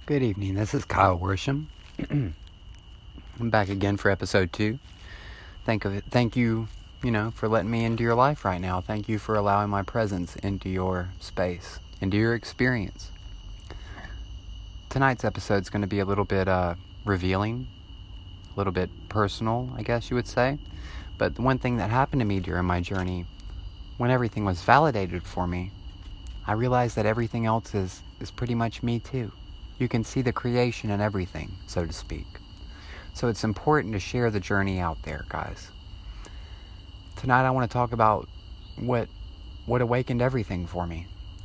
Good evening, this is Kyle Worsham. I'm back again for episode 2. Thank you, for letting me into your life right now. Thank you for allowing my presence into your space, into your experience. Tonight's episode is going to be a little bit revealing, a little bit personal, I guess you would say. But the one thing that happened to me during my journey, when everything was validated for me, I realized that everything else is pretty much me too. You can see the creation in everything, so to speak. So it's important to share the journey out there, guys. Tonight I want to talk about what awakened everything for me.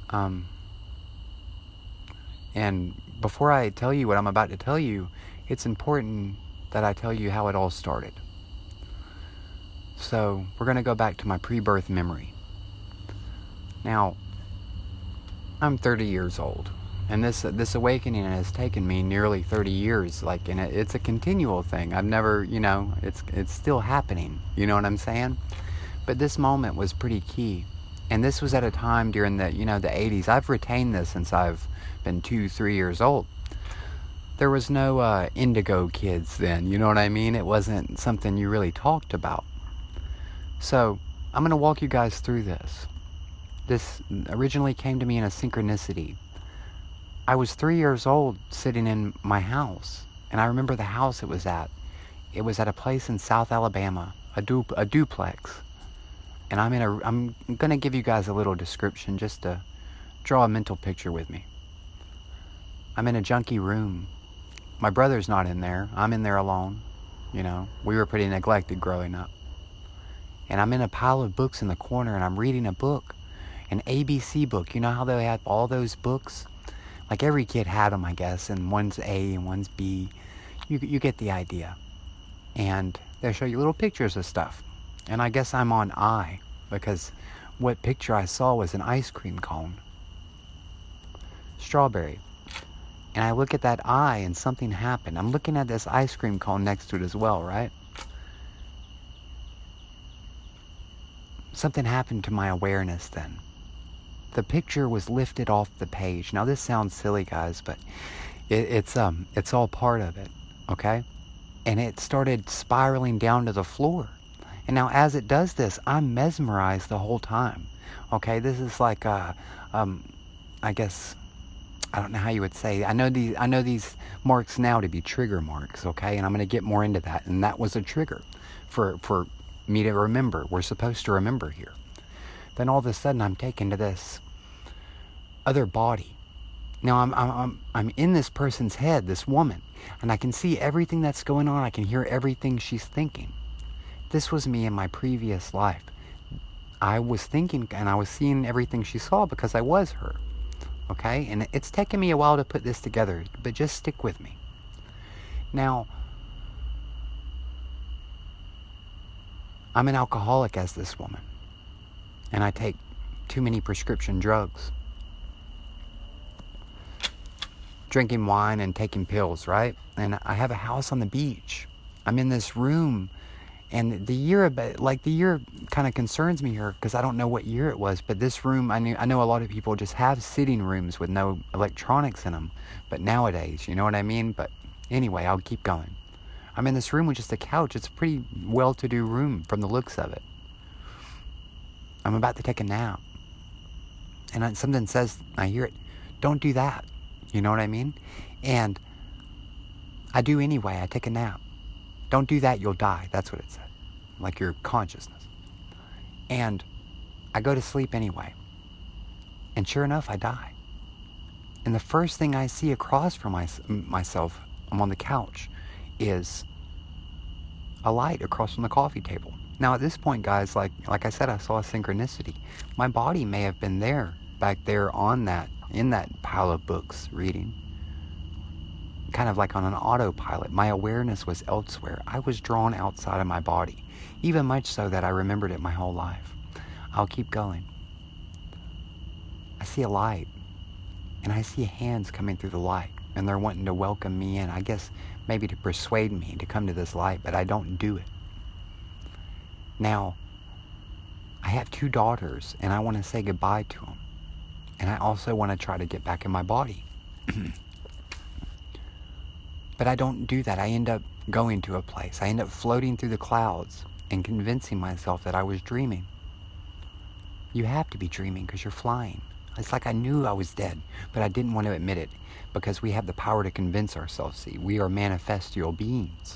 And before I tell you what I'm about to tell you, it's important that I tell you how it all started. So we're going to go back to my pre-birth memory. Now, I'm 30 years old. And this awakening has taken me nearly 30 years, and it's a continual thing. I've never, it's still happening, you know what I'm saying? But this moment was pretty key. And this was at a time during the 80s. I've retained this since I've been 2-3 years old. There was no indigo kids then, you know what I mean? It wasn't something you really talked about. So, I'm going to walk you guys through this. This originally came to me in a synchronicity. I was 3 years old sitting in my house, and I remember the house it was at. It was at a place in South Alabama, a duplex. And I'm going to give you guys a little description just to draw a mental picture with me. I'm in a junky room. My brother's not in there. I'm in there alone. We were pretty neglected growing up. And I'm in a pile of books in the corner, and I'm reading a book, an ABC book. You know how they have all those books? Like every kid had them, I guess, and one's A and one's B. You get the idea. And they show you little pictures of stuff. And I guess I'm on I, because what picture I saw was an ice cream cone. Strawberry. And I look at that eye and something happened. I'm looking at this ice cream cone next to it as well, right? Something happened to my awareness then. The picture was lifted off the page. Now this sounds silly, guys, but it's all part of it, okay? And it started spiraling down to the floor. And now as it does this, I'm mesmerized the whole time. Okay, this is like I guess I don't know how you would say. I know these marks now to be trigger marks, okay? And I'm going to get more into that. And that was a trigger for me to remember. We're supposed to remember here. Then all of a sudden I'm taken to this other body. Now I'm in this person's head, this woman, and I can see everything that's going on. I can hear everything she's thinking. This was me in my previous life. I was thinking and I was seeing everything she saw because I was her. Okay? And it's taken me a while to put this together, but just stick with me. Now, I'm an alcoholic as this woman. And I take too many prescription drugs. Drinking wine and taking pills, right? And I have a house on the beach. I'm in this room. And the year kind of concerns me here because I don't know what year it was. But this room, I know a lot of people just have sitting rooms with no electronics in them. But nowadays, you know what I mean? But anyway, I'll keep going. I'm in this room with just a couch. It's a pretty well-to-do room from the looks of it. I'm about to take a nap. And something says, I hear it, don't do that. You know what I mean? And I do anyway. I take a nap. Don't do that, you'll die. That's what it said. Like your consciousness. And I go to sleep anyway. And sure enough, I die. And the first thing I see across from myself, I'm on the couch, is a light across from the coffee table. Now at this point, guys, like I said, I saw a synchronicity. My body may have been there, back there in that pile of books, reading. Kind of like on an autopilot. My awareness was elsewhere. I was drawn outside of my body. Even much so that I remembered it my whole life. I'll keep going. I see a light. And I see hands coming through the light. And they're wanting to welcome me in. I guess maybe to persuade me to come to this light, but I don't do it. Now, I have 2 daughters, and I want to say goodbye to them. And I also want to try to get back in my body. But I don't do that. I end up going to a place. I end up floating through the clouds and convincing myself that I was dreaming. You have to be dreaming because you're flying. It's like I knew I was dead, but I didn't want to admit it because we have the power to convince ourselves. See, we are manifestial beings.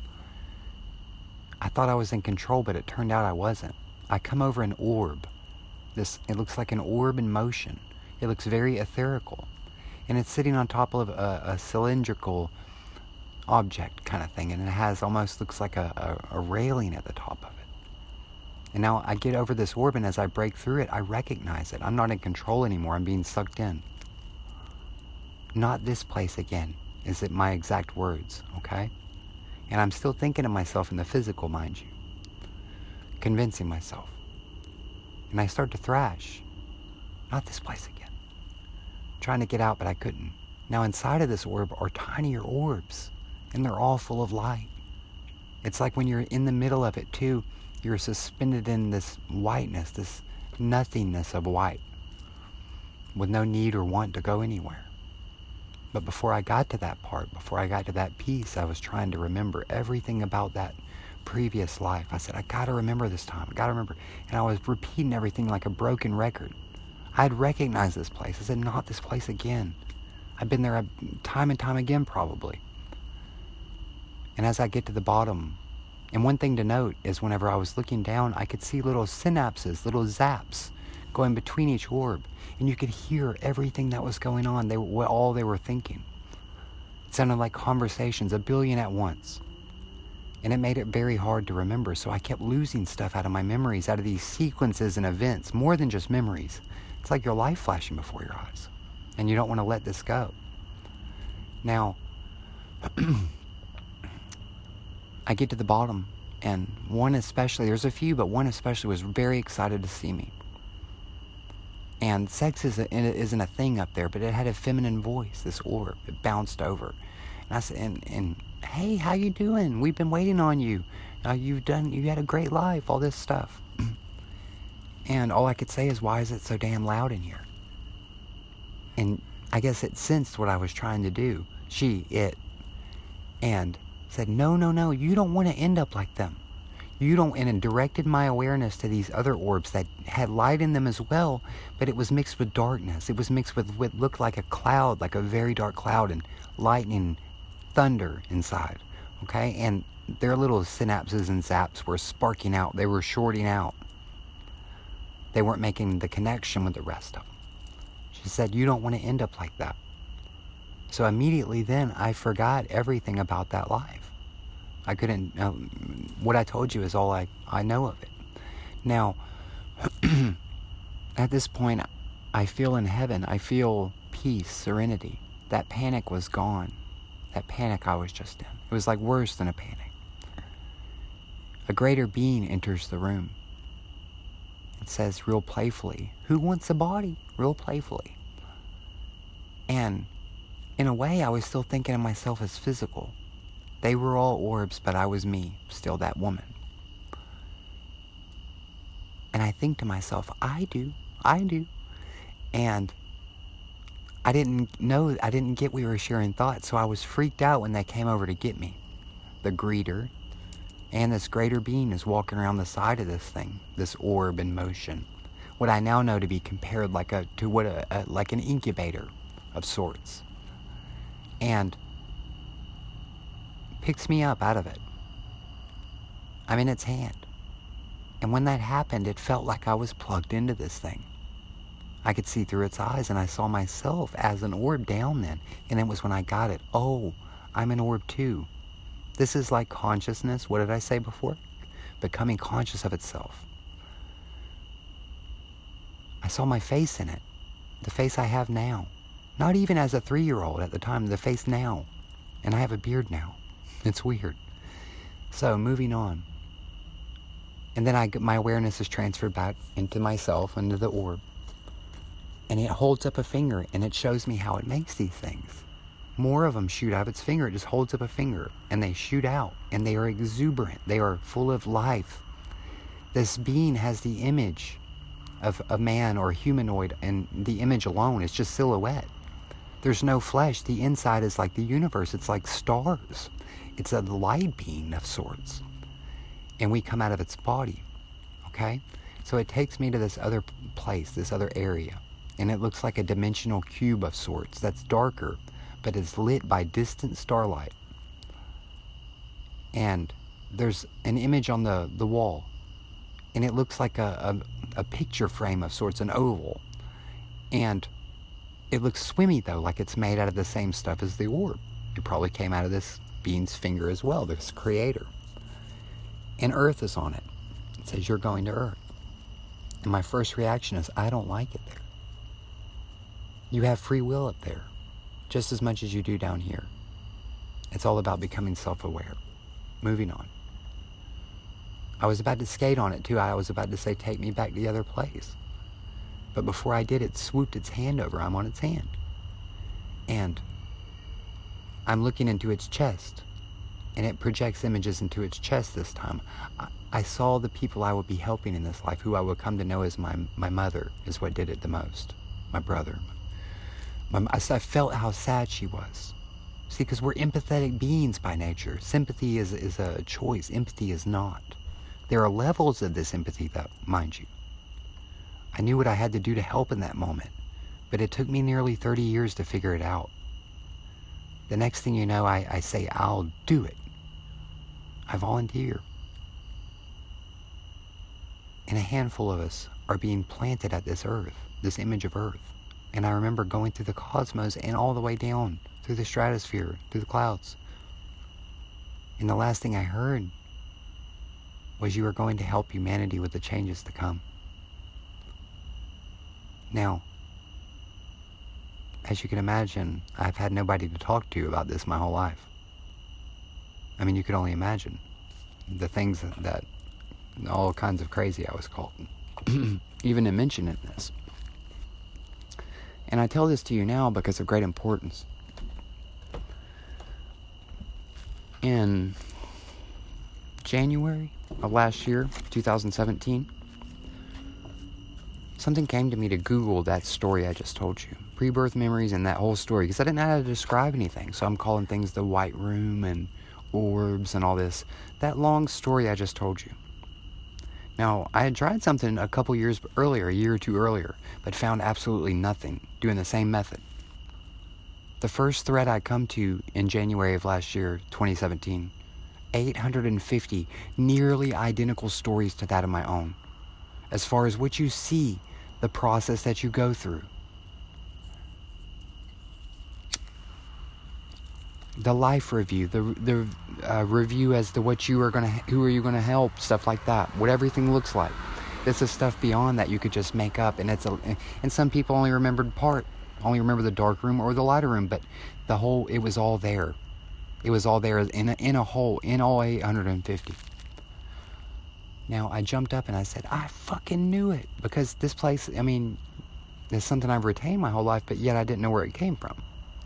I thought I was in control, but it turned out I wasn't. I come over an orb. It looks like an orb in motion. It looks very etherical. And it's sitting on top of a cylindrical object kind of thing. And it has almost looks like a railing at the top of it. And now I get over this orb, and as I break through it, I recognize it. I'm not in control anymore. I'm being sucked in. Not this place again, is it my exact words, okay? And I'm still thinking of myself in the physical, mind you. Convincing myself. And I start to thrash. Not this place again. Trying to get out, but I couldn't. Now inside of this orb are tinier orbs, and they're all full of light. It's like when you're in the middle of it too, you're suspended in this whiteness, this nothingness of white, with no need or want to go anywhere. But before I got to that part, before I got to that piece, I was trying to remember everything about that previous life. I said, I gotta remember this time, I gotta remember. And I was repeating everything like a broken record. I had recognized this place. I said, not this place again. I've been there time and time again, probably. And as I get to the bottom, and one thing to note is whenever I was looking down, I could see little synapses, little zaps going between each orb. And you could hear everything that was going on. All they were thinking. It sounded like conversations, a billion at once. And it made it very hard to remember. So I kept losing stuff out of my memories, out of these sequences and events, more than just memories. It's like your life flashing before your eyes. And you don't want to let this go. Now, I get to the bottom, and one especially, there's a few, but one especially was very excited to see me. And sex isn't a thing up there, but it had a feminine voice, this orb. It bounced over. And I said, and hey, how you doing? We've been waiting on you. You had a great life, all this stuff. And all I could say is, why is it so damn loud in here? And I guess it sensed what I was trying to do. It. And said, no, you don't want to end up like them. You don't, and it directed my awareness to these other orbs that had light in them as well, but it was mixed with darkness. It was mixed with what looked like a cloud, like a very dark cloud, and lightning, thunder inside, okay? And their little synapses and zaps were sparking out. They were shorting out. They weren't making the connection with the rest of them. She said, you don't want to end up like that. So immediately then, I forgot everything about that life. I couldn't, what I told you is all I know of it. Now, at this point, I feel in heaven. I feel peace, serenity. That panic was gone. That panic I was just in. It was like worse than a panic. A greater being enters the room. It says real playfully, who wants a body? Real playfully. And in a way, I was still thinking of myself as physical. They were all orbs, but I was me, still that woman. And I think to myself, I do. And I didn't get we were sharing thoughts, so I was freaked out when they came over to get me. The greeter and this greater being is walking around the side of this thing, this orb in motion. What I now know to be compared like an incubator of sorts. And picks me up out of it. I'm in its hand. And when that happened, it felt like I was plugged into this thing. I could see through its eyes, and I saw myself as an orb down then. And it was when I got it. Oh, I'm an orb too. This is like consciousness. What did I say before? Becoming conscious of itself. I saw my face in it. The face I have now. Not even as a 3-year-old at the time, the face now. And I have a beard now. It's weird. So, moving on. And then my awareness is transferred back into myself, into the orb. And it holds up a finger, and it shows me how it makes these things. More of them shoot out of its finger. It just holds up a finger, and they shoot out, and they are exuberant. They are full of life. This being has the image of a man or a humanoid, and the image alone is just silhouette. There's no flesh. The inside is like the universe. It's like stars. It's a light being of sorts. And we come out of its body, okay? So it takes me to this other place, this other area. And it looks like a dimensional cube of sorts that's darker, but it's lit by distant starlight. And there's an image on the wall. And it looks like a picture frame of sorts, an oval. And it looks swimmy, though, like it's made out of the same stuff as the orb. It probably came out of this being's finger as well, this creator. And Earth is on it. It says, you're going to Earth. And my first reaction is, I don't like it there. You have free will up there, just as much as you do down here. It's all about becoming self-aware. Moving on. I was about to skate on it, too. I was about to say, take me back to the other place. But before I did, it swooped its hand over. I'm on its hand. And I'm looking into its chest. And it projects images into its chest this time. I saw the people I would be helping in this life, who I would come to know as my mother, is what did it the most. My brother. I felt how sad she was. See, because we're empathetic beings by nature. Sympathy is a choice. Empathy is not. There are levels of this empathy, though, mind you. I knew what I had to do to help in that moment, but it took me nearly 30 years to figure it out. The next thing you know, I say, I'll do it. I volunteer. And a handful of us are being planted at this earth, this image of Earth. And I remember going through the cosmos and all the way down through the stratosphere, through the clouds. And the last thing I heard was, you are going to help humanity with the changes to come. Now, as you can imagine, I've had nobody to talk to about this my whole life. I mean, you could only imagine the things that all kinds of crazy I was called, even to mention in this. And I tell this to you now because of great importance. In January of last year, 2017, something came to me to Google that story I just told you. Pre-birth memories and that whole story. Because I didn't know how to describe anything. So I'm calling things the white room and orbs and all this. That long story I just told you. Now, I had tried something a couple years earlier, a year or two earlier, but found absolutely nothing doing the same method. The first thread I come to in January of last year, 2017, 850 nearly identical stories to that of my own. As far as what you see, the process that you go through. The life review, the review as to what you are who are you gonna help, stuff like that. What everything looks like. This is stuff beyond that you could just make up, and and some people only remember the dark room or the lighter room, but it was all there. It was all there in a whole, in all 850. Now I jumped up and I said, I fucking knew it, because this place, I mean, it's something I've retained my whole life, but yet I didn't know where it came from.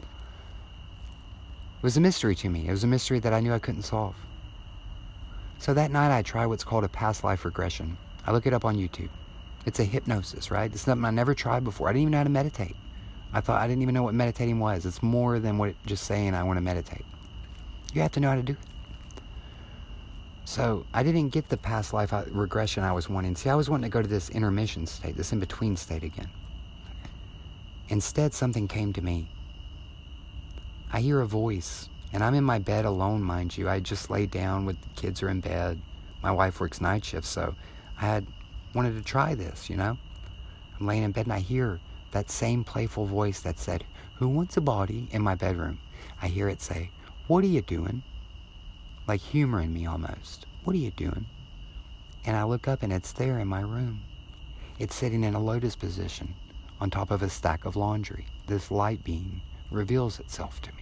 It was a mystery to me. It was a mystery that I knew I couldn't solve. So that night I tried what's called a past life regression. I look it up on YouTube. It's a hypnosis, right? It's something I never tried before. I didn't even know how to meditate. I didn't even know what meditating was. It's more than just saying I want to meditate. You have to know how to do it. So I didn't get the past life regression I was wanting. See, I was wanting to go to this intermission state, this in-between state again. Instead, something came to me. I hear a voice, and I'm in my bed alone, mind you. I just laid down with the kids are in bed. My wife works night shifts, so I had wanted to try this, you know? I'm laying in bed, and I hear that same playful voice that said, "Who wants a body?" in my bedroom. I hear it say, "What are you doing?" Like humoring me almost. "What are you doing?" And I look up, and it's there in my room. It's sitting in a lotus position on top of a stack of laundry. This light being reveals itself to me.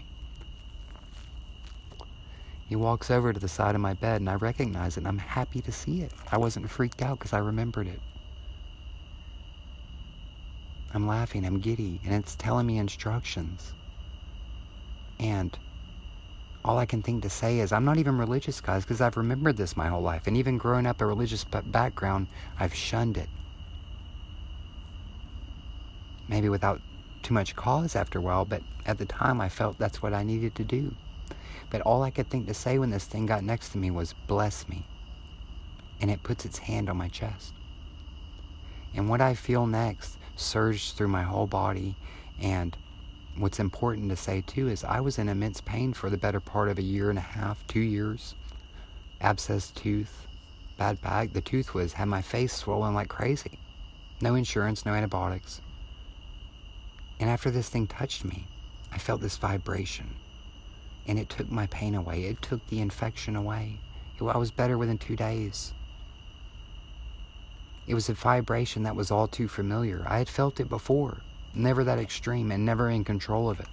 He walks over to the side of my bed, and I recognize it, and I'm happy to see it. I wasn't freaked out because I remembered it. I'm laughing, I'm giddy, and it's telling me instructions. And all I can think to say is, I'm not even religious, guys, because I've remembered this my whole life. And even growing up a religious background, I've shunned it. Maybe without too much cause after a while, but at the time I felt that's what I needed to do. But all I could think to say when this thing got next to me was, bless me. And it puts its hand on my chest. And what I feel next surged through my whole body. And what's important to say too is I was in immense pain for the better part of 1.5 years, 2 years. Abscessed tooth, bad back. The tooth had my face swollen like crazy. No insurance, no antibiotics. And after this thing touched me, I felt this vibration. And it took my pain away. It took the infection away. I was better within 2 days. It was a vibration that was all too familiar. I had felt it before. Never that extreme and never in control of it.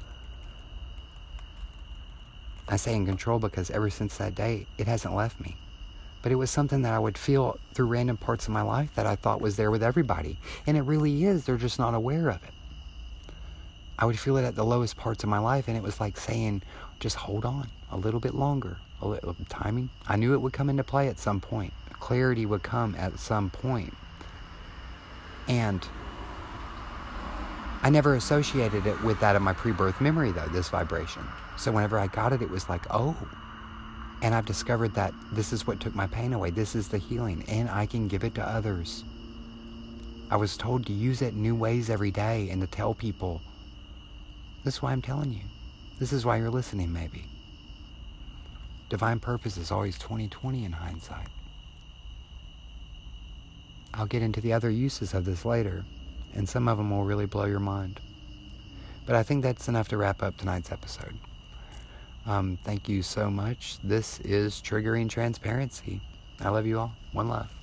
I say in control because ever since that day, it hasn't left me. But it was something that I would feel through random parts of my life that I thought was there with everybody. And it really is. They're just not aware of it. I would feel it at the lowest parts of my life, and it was like saying, just hold on a little bit longer. A little timing. I knew it would come into play at some point. Clarity would come at some point. And I never associated it with that of my pre-birth memory, though, this vibration. So whenever I got it, it was like, oh. And I've discovered that this is what took my pain away. This is the healing, and I can give it to others. I was told to use it in new ways every day and to tell people. This is why I'm telling you. This is why you're listening, maybe. Divine purpose is always 20/20 in hindsight. I'll get into the other uses of this later, and some of them will really blow your mind. But I think that's enough to wrap up tonight's episode. Thank you so much. This is Triggering Transparency. I love you all. One love.